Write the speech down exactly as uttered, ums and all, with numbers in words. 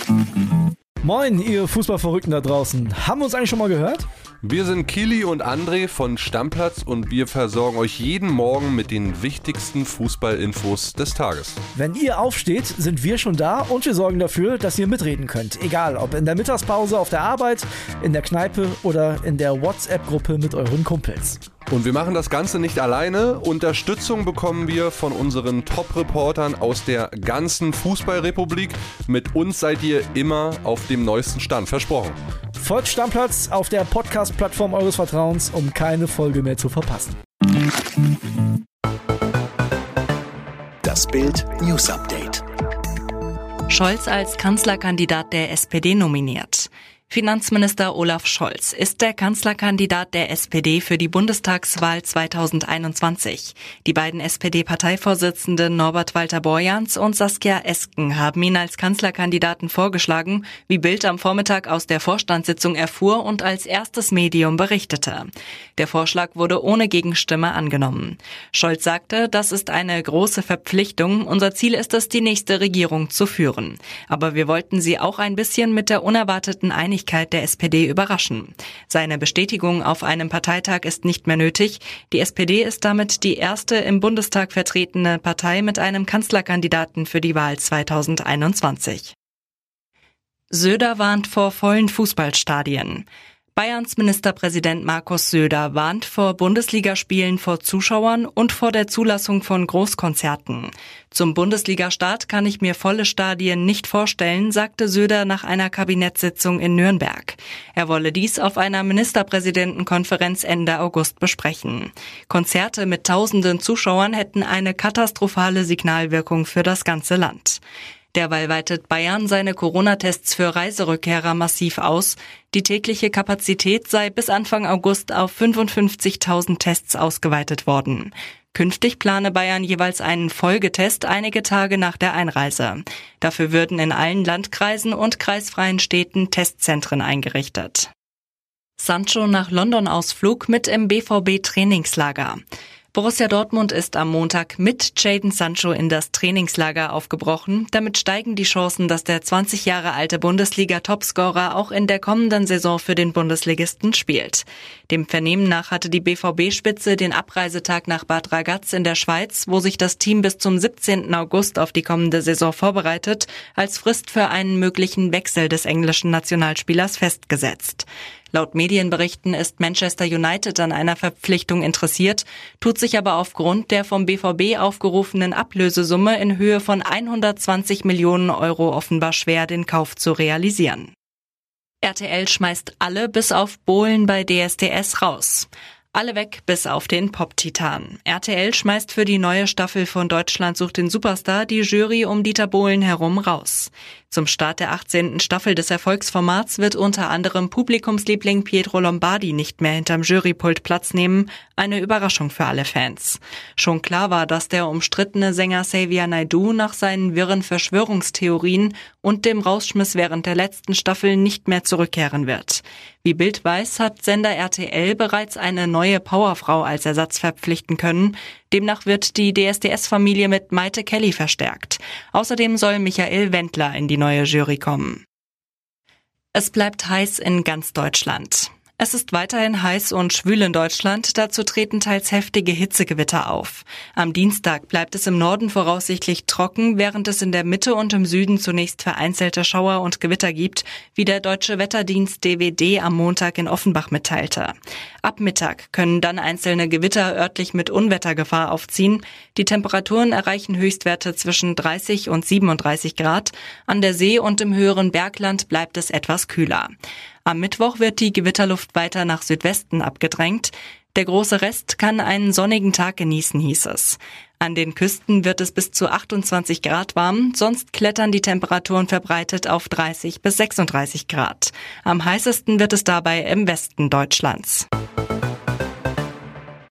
Moin, ihr Fußballverrückten da draußen. Haben wir uns eigentlich schon mal gehört? Wir sind Kili und André von Stammplatz und wir versorgen euch jeden Morgen mit den wichtigsten Fußballinfos des Tages. Wenn ihr aufsteht, sind wir schon da und wir sorgen dafür, dass ihr mitreden könnt. Egal, ob in der Mittagspause auf der Arbeit, in der Kneipe oder in der WhatsApp-Gruppe mit euren Kumpels. Und wir machen das Ganze nicht alleine. Unterstützung bekommen wir von unseren Top-Reportern aus der ganzen Fußballrepublik. Mit uns seid ihr immer auf dem neuesten Stand, versprochen. Folgt Stammplatz auf der Podcast-Plattform eures Vertrauens, um keine Folge mehr zu verpassen. Das Bild News Update. Scholz als Kanzlerkandidat der S P D nominiert. Finanzminister Olaf Scholz ist der Kanzlerkandidat der S P D für die Bundestagswahl zweitausendeinundzwanzig. Die beiden S P D-Parteivorsitzenden Norbert Walter-Borjans und Saskia Esken haben ihn als Kanzlerkandidaten vorgeschlagen, wie Bild am Vormittag aus der Vorstandssitzung erfuhr und als erstes Medium berichtete. Der Vorschlag wurde ohne Gegenstimme angenommen. Scholz sagte, das ist eine große Verpflichtung. Unser Ziel ist es, die nächste Regierung zu führen. Aber wir wollten sie auch ein bisschen mit der unerwarteten Einigkeit der S P D überraschen. Seine Bestätigung auf einem Parteitag ist nicht mehr nötig. Die S P D ist damit die erste im Bundestag vertretene Partei mit einem Kanzlerkandidaten für die Wahl zweitausendeinundzwanzig. Söder warnt vor vollen Fußballstadien. Bayerns Ministerpräsident Markus Söder warnt vor Bundesligaspielen vor Zuschauern und vor der Zulassung von Großkonzerten. Zum Bundesligastart kann ich mir volle Stadien nicht vorstellen, sagte Söder nach einer Kabinettssitzung in Nürnberg. Er wolle dies auf einer Ministerpräsidentenkonferenz Ende August besprechen. Konzerte mit tausenden Zuschauern hätten eine katastrophale Signalwirkung für das ganze Land. Derweil weitet Bayern seine Corona-Tests für Reiserückkehrer massiv aus. Die tägliche Kapazität sei bis Anfang August auf fünfundfünfzigtausend Tests ausgeweitet worden. Künftig plane Bayern jeweils einen Folgetest einige Tage nach der Einreise. Dafür würden in allen Landkreisen und kreisfreien Städten Testzentren eingerichtet. Sancho nach London-Ausflug mit im B V B-Trainingslager. Borussia Dortmund ist am Montag mit Jadon Sancho in das Trainingslager aufgebrochen. Damit steigen die Chancen, dass der zwanzig Jahre alte Bundesliga-Topscorer auch in der kommenden Saison für den Bundesligisten spielt. Dem Vernehmen nach hatte die B V B-Spitze den Abreisetag nach Bad Ragaz in der Schweiz, wo sich das Team bis zum siebzehnten August auf die kommende Saison vorbereitet, als Frist für einen möglichen Wechsel des englischen Nationalspielers festgesetzt. Laut Medienberichten ist Manchester United an einer Verpflichtung interessiert, tut sich aber aufgrund der vom B V B aufgerufenen Ablösesumme in Höhe von hundertzwanzig Millionen Euro offenbar schwer, den Kauf zu realisieren. R T L schmeißt alle bis auf Bohlen bei D S D S raus. Alle weg, bis auf den Pop-Titan. R T L schmeißt für die neue Staffel von Deutschland sucht den Superstar die Jury um Dieter Bohlen herum raus. Zum Start der achtzehnten Staffel des Erfolgsformats wird unter anderem Publikumsliebling Pietro Lombardi nicht mehr hinterm Jurypult Platz nehmen. Eine Überraschung für alle Fans. Schon klar war, dass der umstrittene Sänger Xavier Naidoo nach seinen wirren Verschwörungstheorien und dem Rausschmiss während der letzten Staffel nicht mehr zurückkehren wird. Wie Bild weiß, hat Sender R T L bereits eine neue Powerfrau als Ersatz verpflichten können. Demnach wird die D S D S-Familie mit Maite Kelly verstärkt. Außerdem soll Michael Wendler in die neue Jury kommen. Es bleibt heiß in ganz Deutschland. Es ist weiterhin heiß und schwül in Deutschland, dazu treten teils heftige Hitzegewitter auf. Am Dienstag bleibt es im Norden voraussichtlich trocken, während es in der Mitte und im Süden zunächst vereinzelte Schauer und Gewitter gibt, wie der Deutsche Wetterdienst D W D am Montag in Offenbach mitteilte. Ab Mittag können dann einzelne Gewitter örtlich mit Unwettergefahr aufziehen. Die Temperaturen erreichen Höchstwerte zwischen dreißig und siebenunddreißig Grad. An der See und im höheren Bergland bleibt es etwas kühler. Am Mittwoch wird die Gewitterluft weiter nach Südwesten abgedrängt. Der große Rest kann einen sonnigen Tag genießen, hieß es. An den Küsten wird es bis zu achtundzwanzig Grad warm, sonst klettern die Temperaturen verbreitet auf dreißig bis sechsunddreißig Grad. Am heißesten wird es dabei im Westen Deutschlands.